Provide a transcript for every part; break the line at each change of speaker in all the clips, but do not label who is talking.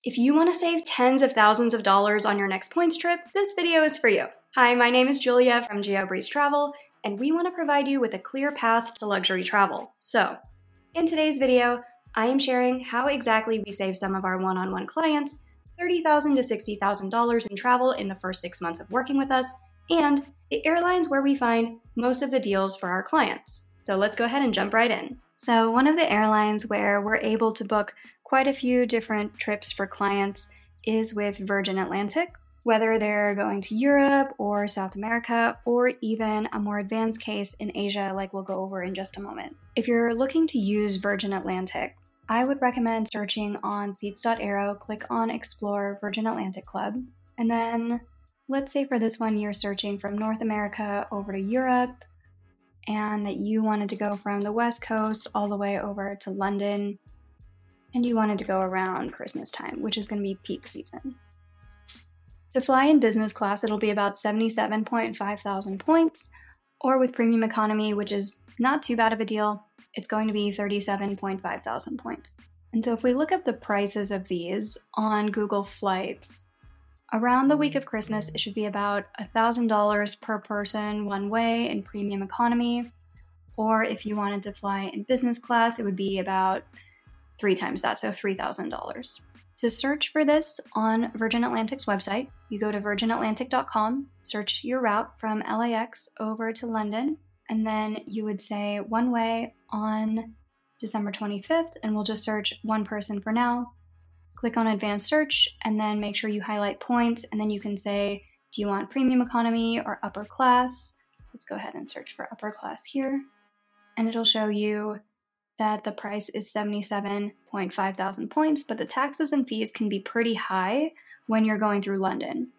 If you want to save tens of thousands of dollars on your next points trip, this video is for you. Hi, my name is Julia from GeoBreeze Travel, and we want to provide you with a clear path to luxury travel. So, in today's video, I am sharing how exactly we save some of our one-on-one clients $30,000 to $60,000 in travel in the first 6 months of working with us, and the airlines where we find most of the deals for our clients. So let's go ahead and jump right in. So one of the airlines where we're able to book quite a few different trips for clients is with Virgin Atlantic, whether they're going to Europe or South America, or even a more advanced case in Asia, like we'll go over in just a moment. If you're looking to use Virgin Atlantic, I would recommend searching on Seats.aero, click on Explore Virgin Atlantic Club, and then let's say for this one you're searching from North America over to Europe, and that you wanted to go from the West Coast all the way over to London, and you wanted to go around Christmas time, which is going to be peak season. To fly in business class, it'll be about 77.5 thousand points, or with premium economy, which is not too bad of a deal, it's going to be 37.5 thousand points. And so if we look at the prices of these on Google Flights, around the week of Christmas, it should be about $1,000 per person one way in premium economy, or if you wanted to fly in business class, it would be about 3 times that, so $3,000. To search for this on Virgin Atlantic's website, you go to virginatlantic.com, search your route from LAX over to London, and then you would say one way on December 25th, and we'll just search one person for now. Click on advanced search, and then make sure you highlight points, and then you can say, do you want premium economy or upper class? Let's go ahead and search for upper class here, and it'll show you that the price is 77.5 thousand points, but the taxes and fees can be pretty high when you're going through London.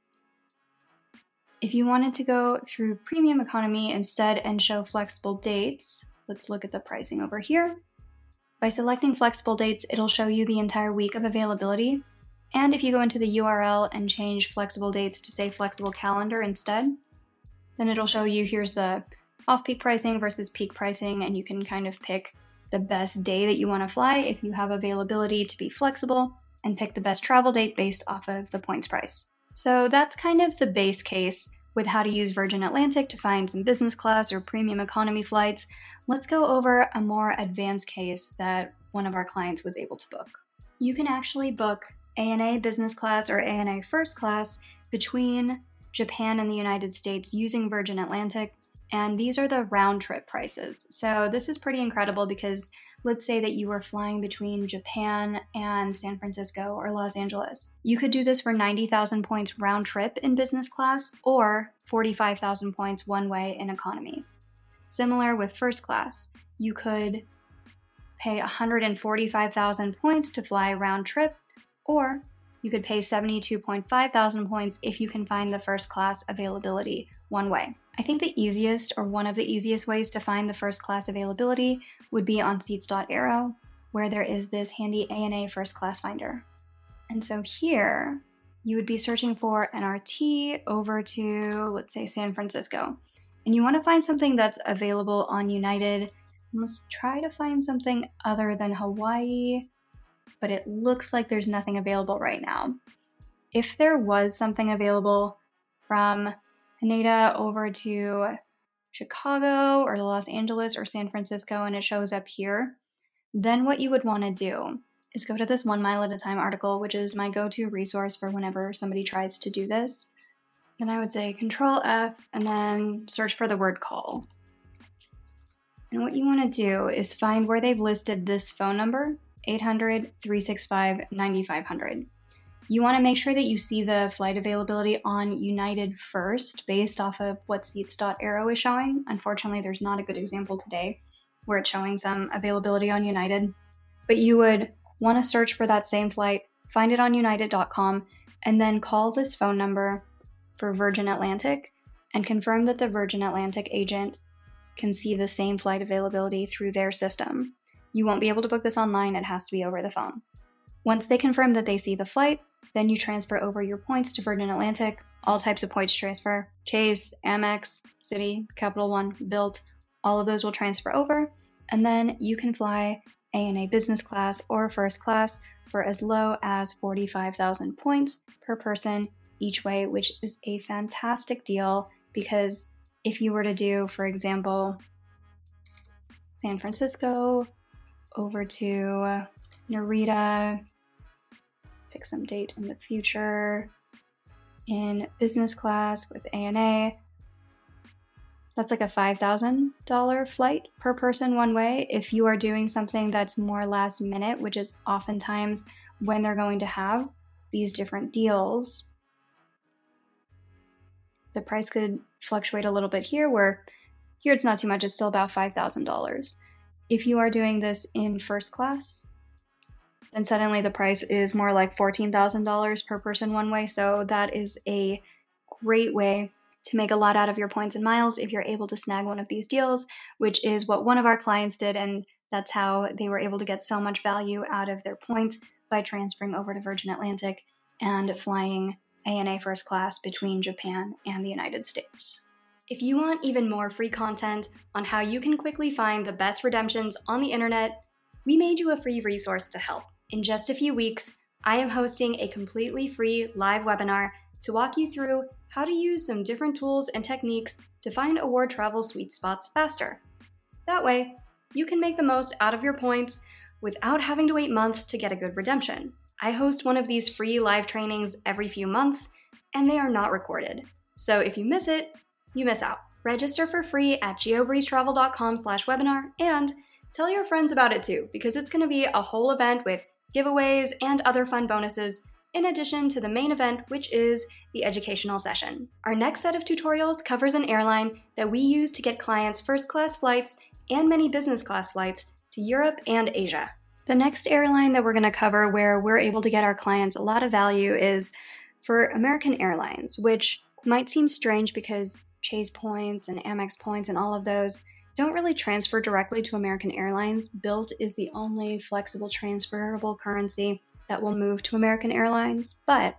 If you wanted to go through premium economy instead and show flexible dates, let's look at the pricing over here. By selecting flexible dates, it'll show you the entire week of availability. And if you go into the URL and change flexible dates to say flexible calendar instead, then it'll show you here's the off-peak pricing versus peak pricing, and you can kind of pick the best day that you want to fly if you have availability to be flexible, and pick the best travel date based off of the points price. So that's kind of the base case with how to use Virgin Atlantic to find some business class or premium economy flights. Let's go over a more advanced case that one of our clients was able to book. You can actually book ANA business class or ANA first class between Japan and the United States using Virgin Atlantic, and these are the round trip prices. So this is pretty incredible because let's say that you were flying between Japan and San Francisco or Los Angeles. You could do this for 90,000 points round trip in business class or 45,000 points one way in economy. Similar with first class, you could pay 145,000 points to fly round trip, or you could pay 72.5 thousand points if you can find the first class availability one way. I think the easiest, or one of the easiest ways to find the first class availability would be on Seats.aero, where there is this handy ANA first class finder. And so here, you would be searching for an RT over to, let's say, San Francisco. And you want to find something that's available on United. Let's try to find something other than Hawaii, but it looks like there's nothing available right now. If there was something available from Haneda over to Chicago or Los Angeles or San Francisco and it shows up here, then what you would want to do is go to this 1 Mile at a Time article, which is my go-to resource for whenever somebody tries to do this. Then I would say Control F and then search for the word call. And what you want to do is find where they've listed this phone number, 800-365-9500. You want to make sure that you see the flight availability on United first based off of what Seats.aero is showing. Unfortunately, there's not a good example today where it's showing some availability on United. But you would want to search for that same flight, find it on United.com, and then call this phone number for Virgin Atlantic and confirm that the Virgin Atlantic agent can see the same flight availability through their system. You won't be able to book this online, it has to be over the phone. Once they confirm that they see the flight, then you transfer over your points to Virgin Atlantic, all types of points transfer, Chase, Amex, Citi, Capital One, Bilt, all of those will transfer over, and then you can fly ANA business class or first class for as low as 45,000 points per person each way, which is a fantastic deal because if you were to do, for example, San Francisco over to Narita, pick some date in the future, in business class with ANA, that's like a $5,000 flight per person one way. If you are doing something that's more last minute, which is oftentimes when they're going to have these different deals, the price could fluctuate a little bit here, where here it's not too much, it's still about $5,000. If you are doing this in first class, then suddenly the price is more like $14,000 per person one way. So that is a great way to make a lot out of your points and miles if you're able to snag one of these deals, which is what one of our clients did, and that's how they were able to get so much value out of their points by transferring over to Virgin Atlantic and flying ANA first class between Japan and the United States. If you want even more free content on how you can quickly find the best redemptions on the internet, we made you a free resource to help. In just a few weeks, I am hosting a completely free live webinar to walk you through how to use some different tools and techniques to find award travel sweet spots faster. That way, you can make the most out of your points without having to wait months to get a good redemption. I host one of these free live trainings every few months, and they are not recorded. So if you miss it, you miss out. Register for free at geobreezetravel.com/webinar and tell your friends about it too, because it's going to be a whole event with giveaways and other fun bonuses, in addition to the main event, which is the educational session. Our next set of tutorials covers an airline that we use to get clients first-class flights and many business class flights to Europe and Asia. The next airline that we're going to cover where we're able to get our clients a lot of value is for American Airlines, which might seem strange because Chase points and Amex points and all of those don't really transfer directly to American Airlines. Bilt is the only flexible transferable currency that will move to American Airlines, but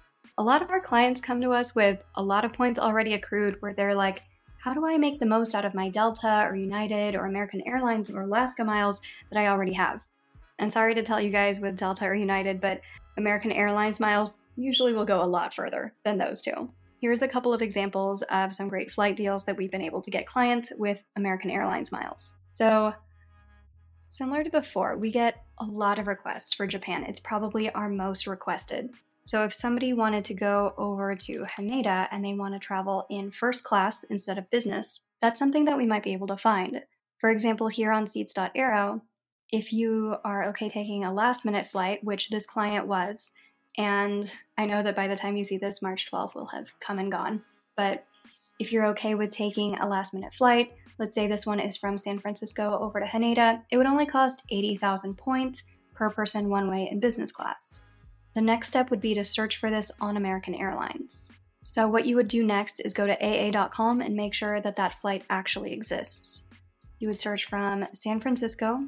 a lot of our clients come to us with a lot of points already accrued where they're like, how do I make the most out of my Delta or United or American Airlines or Alaska miles that I already have? And sorry to tell you guys with Delta or United, but American Airlines miles usually will go a lot further than those two. Here's a couple of examples of some great flight deals that we've been able to get clients with American Airlines miles. So, similar to before, we get a lot of requests for Japan. It's probably our most requested. So if somebody wanted to go over to Haneda and they want to travel in first class instead of business, that's something that we might be able to find. For example, here on Seats.aero, if you are okay taking a last minute flight, which this client was, and I know that by the time you see this, March 12th will have come and gone, but if you're okay with taking a last minute flight, let's say this one is from San Francisco over to Haneda, it would only cost 80,000 points per person one way in business class. The next step would be to search for this on American Airlines. So what you would do next is go to aa.com and make sure that that flight actually exists. You would search from San Francisco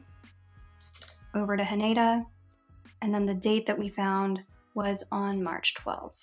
over to Haneda, and then the date that we found was on March 12th.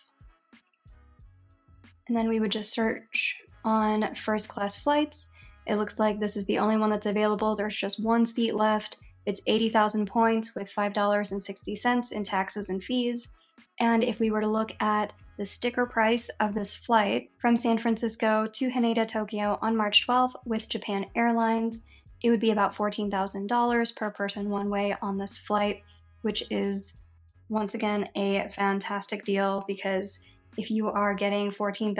And then we would just search on first class flights. It looks like this is the only one that's available. There's just one seat left. It's 80,000 points with $5.60 in taxes and fees. And if we were to look at the sticker price of this flight from San Francisco to Haneda, Tokyo on March 12th with Japan Airlines, it would be about $14,000 per person one way on this flight, which is once again a fantastic deal because if you are getting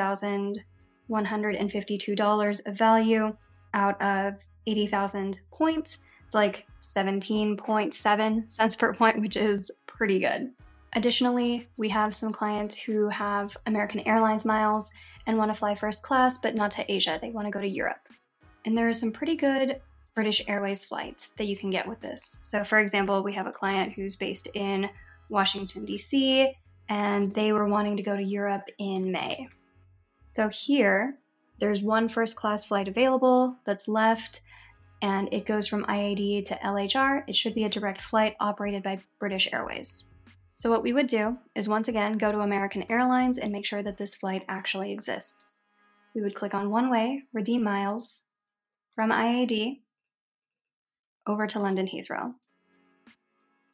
$14,152 of value out of 80,000 points, it's like 17.7 cents per point, which is pretty good. Additionally, we have some clients who have American Airlines miles and want to fly first class, but not to Asia. They want to go to Europe. And there are some pretty good British Airways flights that you can get with this. So for example, we have a client who's based in Washington, D.C., and they were wanting to go to Europe in May. So here, there's one first class flight available that's left, and it goes from IAD to LHR. It should be a direct flight operated by British Airways. So what we would do is once again go to American Airlines and make sure that this flight actually exists. We would click on one way, redeem miles, from IAD over to London Heathrow.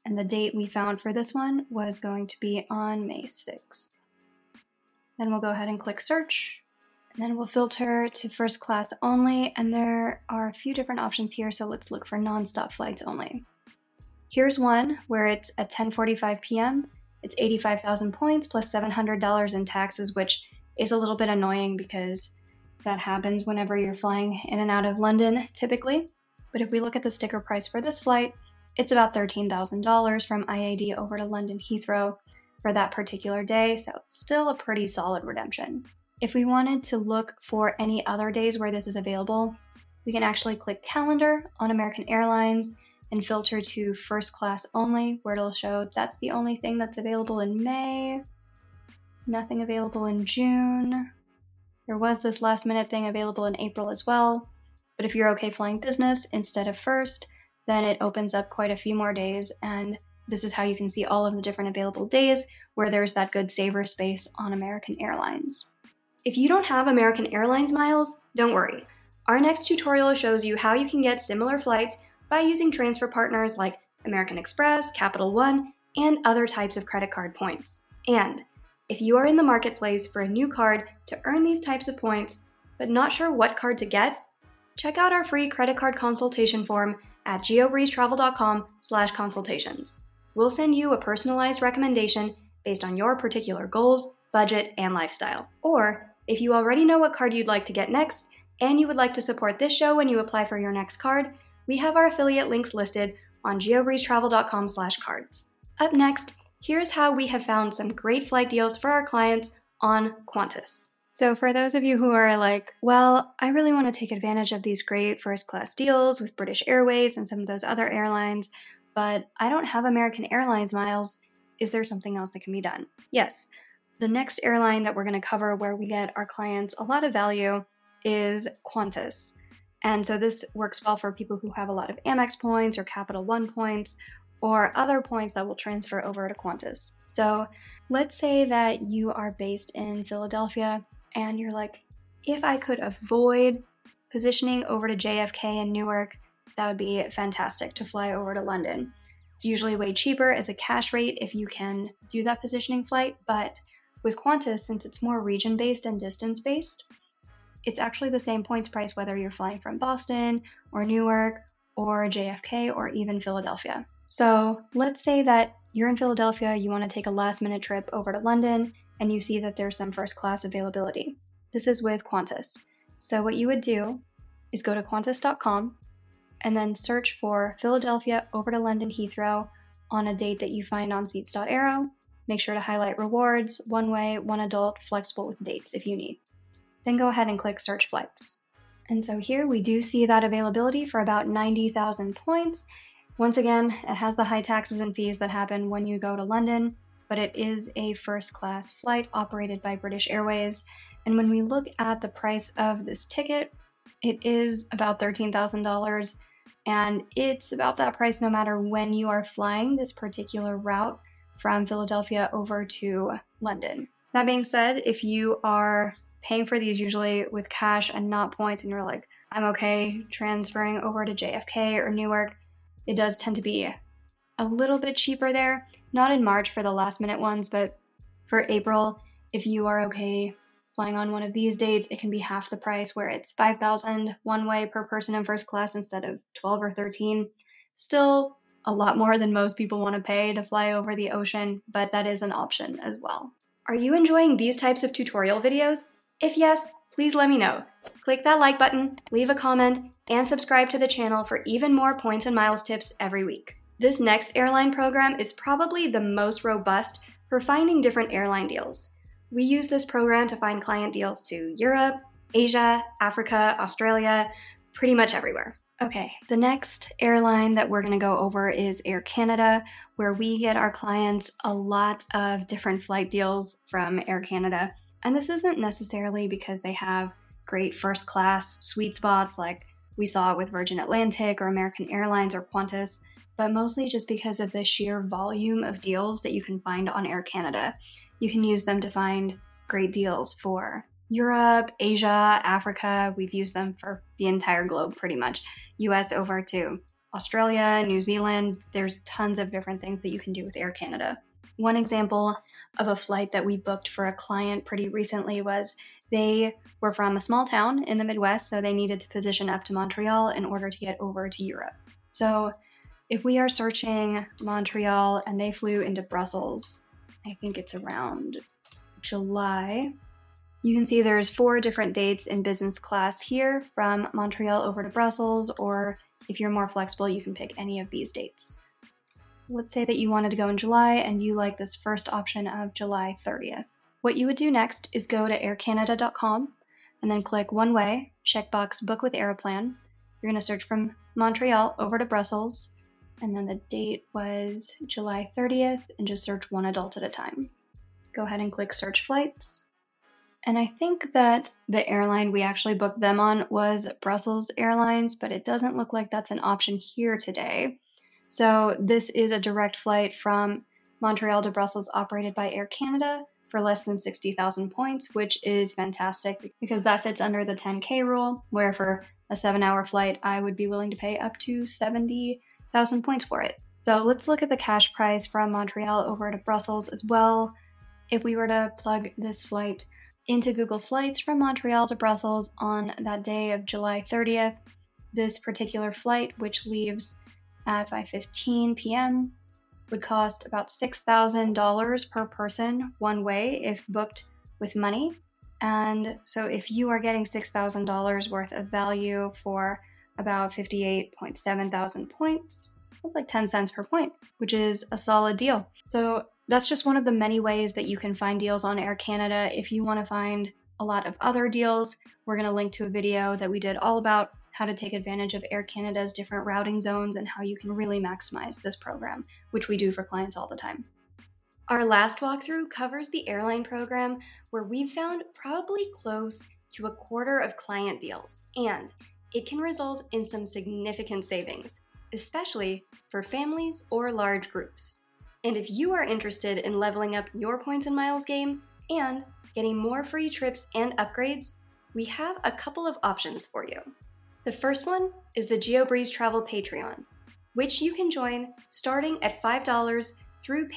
And the date we found for this one was going to be on May 6th. Then we'll go ahead and click search. And then we'll filter to first class only. And there are a few different options here. So let's look for nonstop flights only. Here's one where it's at 10:45 p.m. It's 85,000 points plus $700 in taxes, which is a little bit annoying because that happens whenever you're flying in and out of London typically. But if we look at the sticker price for this flight, it's about $13,000 from IAD over to London Heathrow for that particular day, so it's still a pretty solid redemption. If we wanted to look for any other days where this is available, we can actually click calendar on American Airlines and filter to first class only, where it'll show that's the only thing that's available in May. Nothing available in June. There was this last minute thing available in April as well, but if you're okay flying business instead of first, then it opens up quite a few more days, and this is how you can see all of the different available days where there's that good saver space on American Airlines. If you don't have American Airlines miles, don't worry. Our next tutorial shows you how you can get similar flights by using transfer partners like American Express, Capital One, and other types of credit card points. And if you are in the marketplace for a new card to earn these types of points, but not sure what card to get, check out our free credit card consultation form at geobreezetravel.com/consultations. We'll send you a personalized recommendation based on your particular goals, budget, and lifestyle. Or if you already know what card you'd like to get next, and you would like to support this show when you apply for your next card, we have our affiliate links listed on geobreezetravel.com/cards. Up next, here's how we have found some great flight deals for our clients on Qantas. So for those of you who are like, well, I really want to take advantage of these great first class deals with British Airways and some of those other airlines, but I don't have American Airlines miles, is there something else that can be done? Yes. The next airline that we're going to cover where we get our clients a lot of value is Qantas. And so this works well for people who have a lot of Amex points or Capital One points or other points that will transfer over to Qantas. So let's say that you are based in Philadelphia and you're like, if I could avoid positioning over to JFK and Newark, that would be fantastic to fly over to London. It's usually way cheaper as a cash rate if you can do that positioning flight, but with Qantas, since it's more region-based and distance-based, it's actually the same points price whether you're flying from Boston or Newark or JFK or even Philadelphia. So let's say that you're in Philadelphia, you want to take a last-minute trip over to London, and you see that there's some first-class availability. This is with Qantas. So what you would do is go to qantas.com and then search for Philadelphia over to London Heathrow on a date that you find on seats.aero. Make sure to highlight rewards, one way, one adult, flexible with dates if you need. Then go ahead and click search flights. And so here we do see that availability for about 90,000 points. Once again, it has the high taxes and fees that happen when you go to London, but it is a first class flight operated by British Airways. And when we look at the price of this ticket, it is about $13,000. And it's about that price no matter when you are flying this particular route from Philadelphia over to London. That being said, if you are paying for these usually with cash and not points, and you're like, I'm okay transferring over to JFK or Newark, it does tend to be a little bit cheaper there. Not in March for the last minute ones, but for April, if you are okay flying on one of these dates, it can be half the price where it's $5,000 one way per person in first class instead of 12 or 13. Still a lot more than most people want to pay to fly over the ocean, but that is an option as well. Are you enjoying these types of tutorial videos? If yes, please let me know. Click that like button, leave a comment, and subscribe to the channel for even more points and miles tips every week. This next airline program is probably the most robust for finding different airline deals. We use this program to find client deals to Europe, Asia, Africa, Australia, pretty much everywhere. Okay, the next airline that we're going to go over is Air Canada, where we get our clients a lot of different flight deals from Air Canada. And this isn't necessarily because they have great first class sweet spots like we saw with Virgin Atlantic or American Airlines or Qantas, but mostly just because of the sheer volume of deals that you can find on Air Canada. You can use them to find great deals for Europe, Asia, Africa. We've used them for the entire globe pretty much. US over to Australia, New Zealand. There's tons of different things that you can do with Air Canada. One example of a flight that we booked for a client pretty recently was they were from a small town in the Midwest, so they needed to position up to Montreal in order to get over to Europe. So if we are searching Montreal and they flew into Brussels, I think it's around July. You can see there's 4 different dates in business class here from Montreal over to Brussels, or if you're more flexible, you can pick any of these dates. Let's say that you wanted to go in July and you like this first option of July 30th. What you would do next is go to aircanada.com and then click one way, checkbox book with Aeroplan. You're going to search from Montreal over to Brussels, and then the date was July 30th, and just search one adult at a time. Go ahead and click search flights. And I think that the airline we actually booked them on was Brussels Airlines, but it doesn't look like that's an option here today. So this is a direct flight from Montreal to Brussels operated by Air Canada for less than 60,000 points, which is fantastic because that fits under the 10K rule, where for a 7-hour flight, I would be willing to pay up to 70,000 points for it. So let's look at the cash price from Montreal over to Brussels as well. If we were to plug this flight into Google Flights from Montreal to Brussels on that day of July 30th, this particular flight, which leaves at 5:15 p.m., would cost about $6,000 per person one way if booked with money. And so if you are getting $6,000 worth of value for about 58.7 thousand points, that's like 10 cents per point, which is a solid deal. So that's just one of the many ways that you can find deals on Air Canada. If you want to find a lot of other deals, we're going to link to a video that we did all about how to take advantage of Air Canada's different routing zones and how you can really maximize this program, which we do for clients all the time. Our last walkthrough covers the airline program, where we've found probably close to a quarter of client deals, and it can result in some significant savings, especially for families or large groups. And if you are interested in leveling up your points and miles game and getting more free trips and upgrades, we have a couple of options for you. The first one is the GeoBreeze Travel Patreon, which you can join starting at $5 through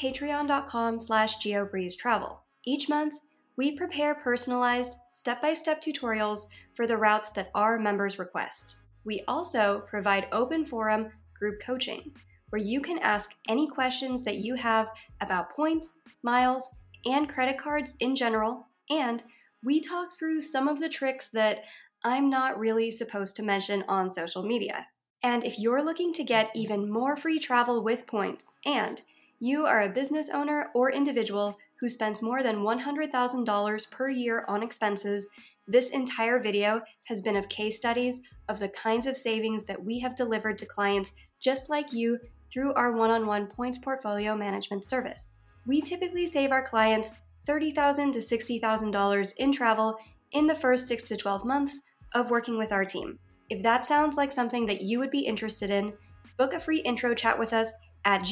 patreon.com/GeoBreezeTravel. Each month, we prepare personalized, step-by-step tutorials for the routes that our members request. We also provide open forum group coaching, where you can ask any questions that you have about points, miles, and credit cards in general, and we talk through some of the tricks that I'm not really supposed to mention on social media. And if you're looking to get even more free travel with points, and you are a business owner or individual who spends more than $100,000 per year on expenses, this entire video has been of case studies of the kinds of savings that we have delivered to clients just like you through our one-on-one points portfolio management service. We typically save our clients $30,000 to $60,000 in travel in the first 6 to 12 months of working with our team. If that sounds like something that you would be interested in, book a free intro chat with us at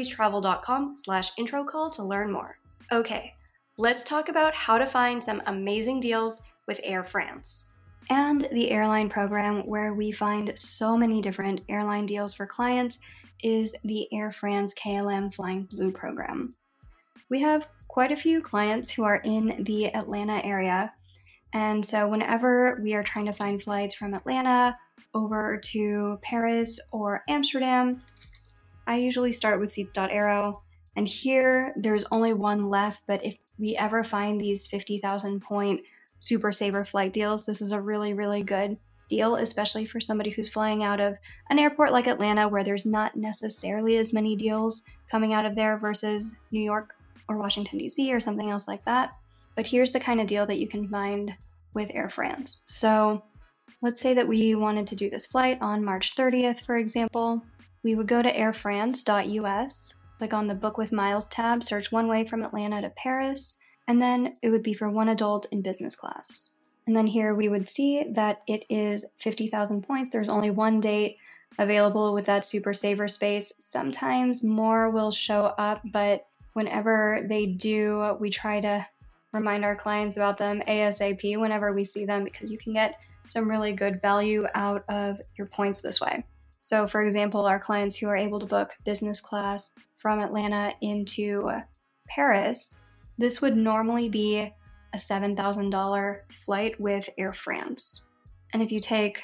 geobreezetravel.com/intro call to learn more. Okay, let's talk about how to find some amazing deals with Air France. And the airline program where we find so many different airline deals for clients is the Air France KLM Flying Blue program. We have quite a few clients who are in the Atlanta area, and so whenever we are trying to find flights from Atlanta over to Paris or Amsterdam, I usually start with Seats.aero, and here there's only one left, but if we ever find these 50,000 point super saver flight deals, this is a really, really good deal, especially for somebody who's flying out of an airport like Atlanta, where there's not necessarily as many deals coming out of there versus New York or Washington, D.C. or something else like that. But here's the kind of deal that you can find with Air France. So let's say that we wanted to do this flight on March 30th, for example. We would go to airfrance.us, click on the Book with Miles tab, search one way from Atlanta to Paris, and then it would be for one adult in business class. And then here we would see that it is 50,000 points. There's only one date available with that super saver space. Sometimes more will show up, but whenever they do, we try to remind our clients about them ASAP whenever we see them, because you can get some really good value out of your points this way. So for example, our clients who are able to book business class from Atlanta into Paris, this would normally be a $7,000 flight with Air France. And if you take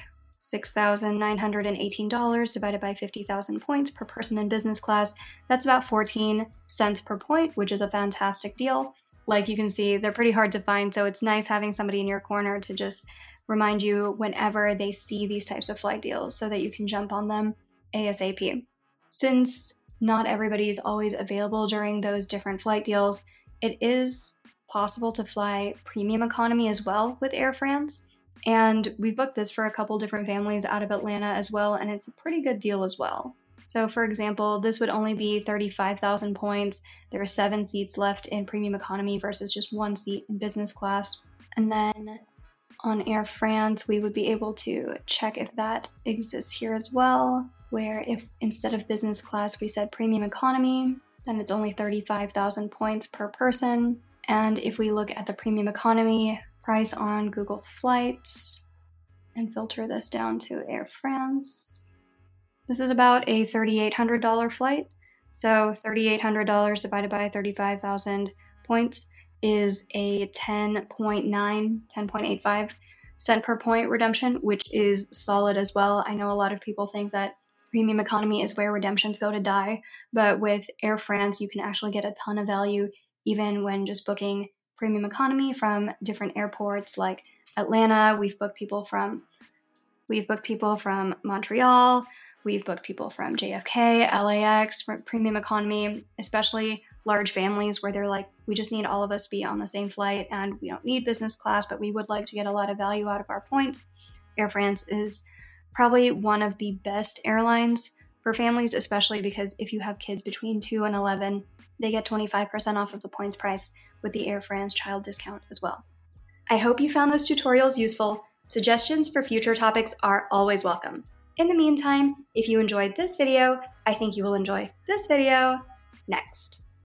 $6,918 divided by 50,000 points per person in business class, that's about 14 cents per point, which is a fantastic deal. Like you can see, they're pretty hard to find, so it's nice having somebody in your corner to just remind you whenever they see these types of flight deals so that you can jump on them ASAP. Since not everybody is always available during those different flight deals, it is possible to fly premium economy as well with Air France. And we booked this for a couple different families out of Atlanta as well, and it's a pretty good deal as well. So for example, this would only be 35,000 points. There are 7 seats left in premium economy versus just 1 seat in business class. And then on Air France, we would be able to check if that exists here as well, where if instead of business class we said premium economy, then it's only 35,000 points per person. And if we look at the premium economy price on Google Flights and filter this down to Air France, this is about a $3,800 flight. So $3,800 divided by 35,000 points is a 10.85 cent per point redemption, which is solid as well. I know a lot of people think that premium economy is where redemptions go to die, but with Air France, you can actually get a ton of value even when just booking premium economy from different airports like Atlanta. We've booked people from Montreal. We've booked people from JFK, LAX, for premium economy, especially large families where they're like, we just need all of us to be on the same flight and we don't need business class, but we would like to get a lot of value out of our points. Air France is probably one of the best airlines for families, especially because if you have kids between 2 and 11, they get 25% off of the points price with the Air France child discount as well. I hope you found those tutorials useful. Suggestions for future topics are always welcome. In the meantime, if you enjoyed this video, I think you will enjoy this video next.